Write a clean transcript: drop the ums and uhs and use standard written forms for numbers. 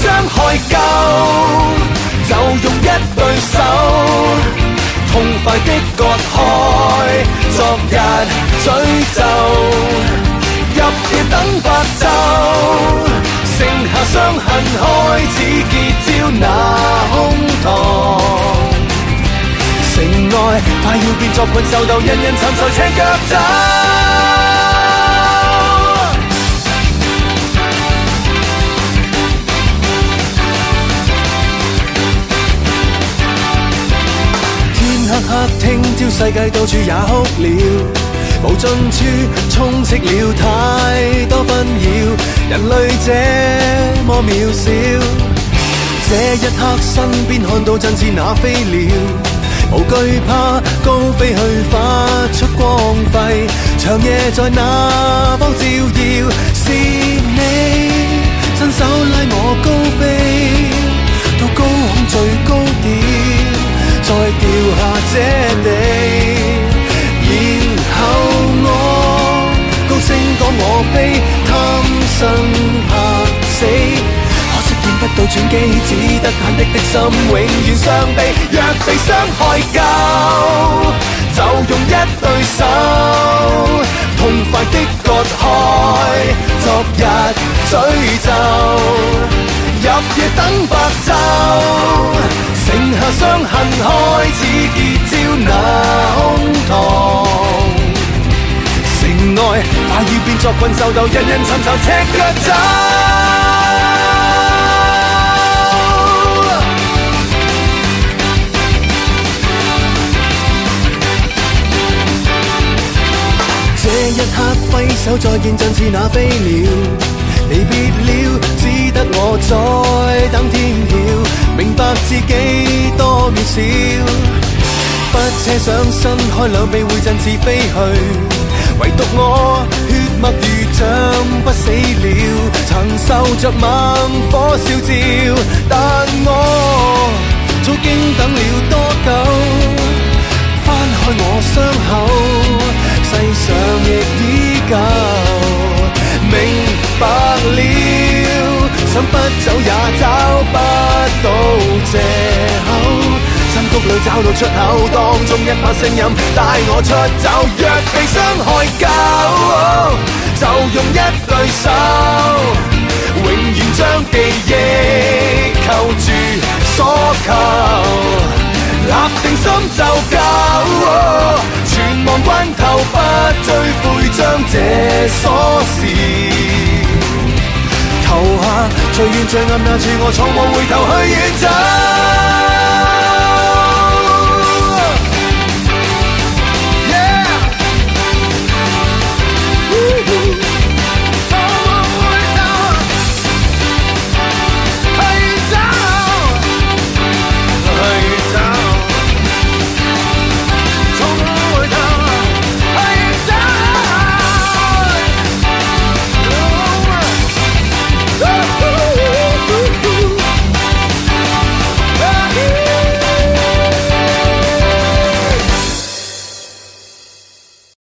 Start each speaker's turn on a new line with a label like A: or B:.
A: 傷害夠，就用一對手，痛快的割開昨日詛咒，入夜等白晝，剩下傷痕開始結焦那胸膛。城內快要變作困獸鬥，人人尋仇赤腳走。天黑黑，聽朝世界到處也哭了，無盡處充斥了太多紛擾，人類這麼渺小。這一刻身邊看到真似那飛鳥，無懼怕高飛去發出光輝，長夜在那方照耀，是你伸手拉我高飛到高空最高點，再掉下這地，然後我高聲講我非貪生怕死。見不到轉機，只得忐忑的心永遠傷悲。若被傷害夠，就用一對手，痛快的割開昨日詛咒，入夜等白晝，剩下傷痕開始結焦那胸膛。城外快要變作困獸鬥，人人尋仇赤腳走。這一刻揮手再見，真似那飛鳥，離別了，只得我在等天曉，明白自己多渺小，不奢想伸開兩臂會振翅飛去，唯獨我血脈如像不死了，曾受着猛火燒照，但我早經等了多久，翻開我傷口，世上亦依舊，明白了，想不走也找不到藉口，深谷裏找到出口，當中一把聲音帶我出走。若被傷害夠，就用一對手，永遠將記憶扣住所求，立定心就夠，全忘關頭不追悔，將這鎖匙投下最遠最暗那處，我從無回頭去遠走。